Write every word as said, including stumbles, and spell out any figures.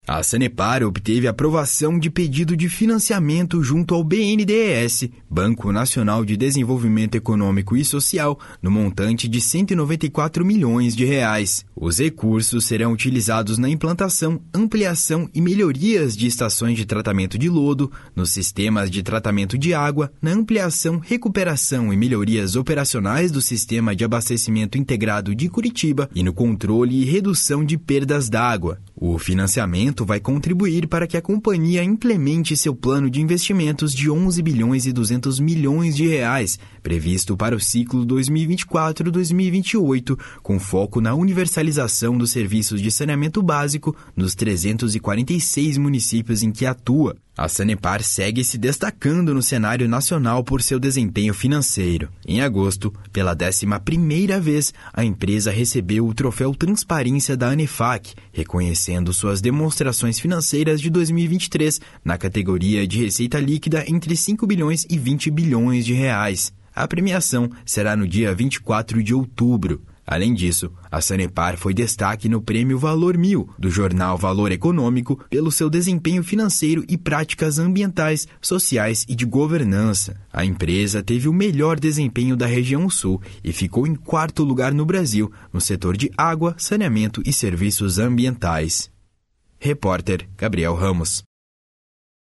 A Sanepar obteve aprovação de pedido de financiamento junto ao B N D E S, Banco Nacional de Desenvolvimento Econômico e Social, no montante de cento e noventa e quatro milhões de reais. Os recursos serão utilizados na implantação, ampliação e melhorias de estações de tratamento de lodo, nos sistemas de tratamento de água, na ampliação, recuperação e melhorias operacionais do Sistema de Abastecimento Integrado de Curitiba e no controle e redução de perdas d'água. O financiamento vai contribuir para que a companhia implemente seu plano de investimentos de onze bilhões e duzentos milhões de reais, previsto para o ciclo dois mil e vinte e quatro a dois mil e vinte e oito, com foco na universalização dos serviços de saneamento básico nos trezentos e quarenta e seis municípios em que atua. A Sanepar segue se destacando no cenário nacional por seu desempenho financeiro. Em agosto, pela décima primeira vez, a empresa recebeu o troféu Transparência da ANEFAC, reconhecendo suas demonstrações financeiras de dois mil e vinte e três na categoria de receita líquida entre cinco bilhões e vinte bilhões de reais. A premiação será no dia vinte e quatro de outubro. Além disso, a Sanepar foi destaque no Prêmio Valor Mil, do jornal Valor Econômico, pelo seu desempenho financeiro e práticas ambientais, sociais e de governança. A empresa teve o melhor desempenho da região sul e ficou em quarto lugar no Brasil, no setor de água, saneamento e serviços ambientais. Repórter Gabriel Ramos.